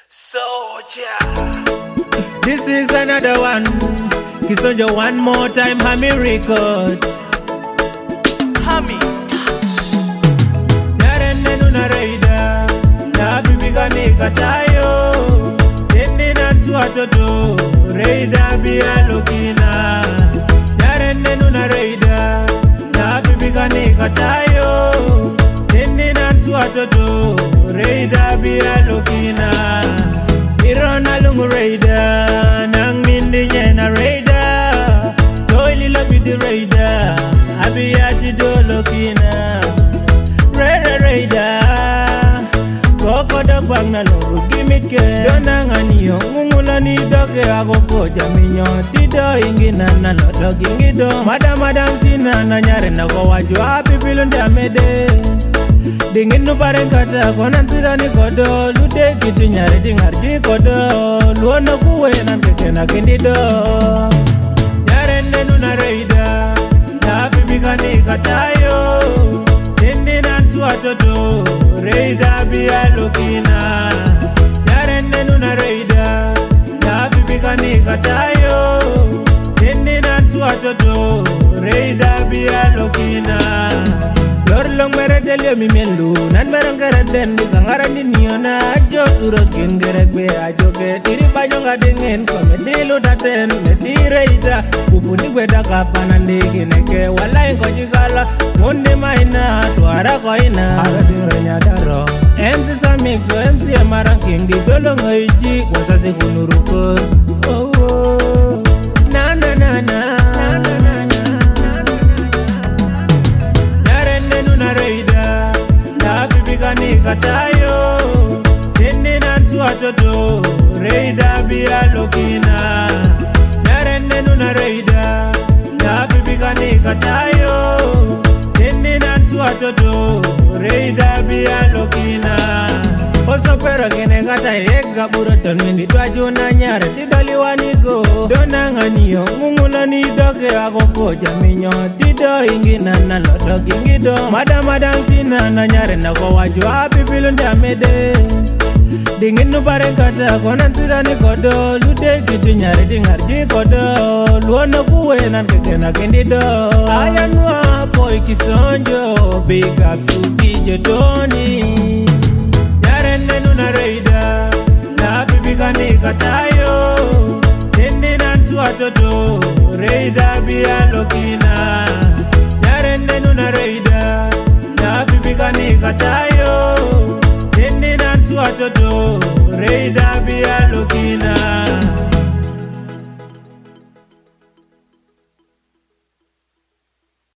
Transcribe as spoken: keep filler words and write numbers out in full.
Soldier. This is another one. Kisonjo one more time, Hammy Records. Hammy Touch. Narenne nuna reida, na bibiga nika tayo. Tendi nansu atoto, reida biya lokina. Narenne nuna reida, na bibiga nika tayo. Tendi nansu atoto, reida biya lokina. Irona lungu reida, nang mindi nyena reida. Toili lobi di reida, abiyati dolo kina. Reida reida, koko dog bang na lungu gimit ke. Donangan yo, ngungula ni doge ako po jaminyo. Tido ingi na na lo dog ingi do. Madam madam tina na nyare na kwa waju api pilun damede. Dingin nu bareng kata konan sirani kodo. Lude gitu nyari dingarji kodo. Luona kuwe nan kekena kindido. Nyarende nuna reida, na bibiga nika tayo. Tendi nan suatoto, reida biya lokina. Nyarende nuna reida, na bibiga nika tayo. Tendi nan suatoto, reida biya lokina. Lor long mere telio mi melu nan merong kere den di kangara ni niona ajo urokin gerek be ajo ke diri banyo ngadengin komedi lu daten medi reida bubuni gweda kapanan di kineke walai ko jigala mundi maina tuara ko ina ala direnya daro M C Samix so M C Amarang King di dolong oiji wasa se kunuruko oh oh na na na na nika tayo. Tendi nansu atoto, reida biya lokina. Nyarende nuna reida, na bibiga nika tayo. Tendi nansu atoto, reida biya lokina. Oso pero kene kata ega buroton mindi tuaju na nyare tidoli wanigo. Donanganiyo ngungula ni doge ako ko jaminyo. Tido ingi na na lo dog ingi do. Madam madam tina na nyare na kwa waju api pilun damede. Dingin nu bareng kata konan sirani kodo. Lude gitu nyare dingarji kodo. Luona kuwe nan kekena kindido. Ayanwa boy Kisonjo, big up to D J Tony. Nyarende nuna reida, na bibiga nika tayo. Tendi nansu atoto, reida biya lokina. Nyarende nuna reida, na bibiga nika tayo. Tendi nansu atoto, reida biya lokina.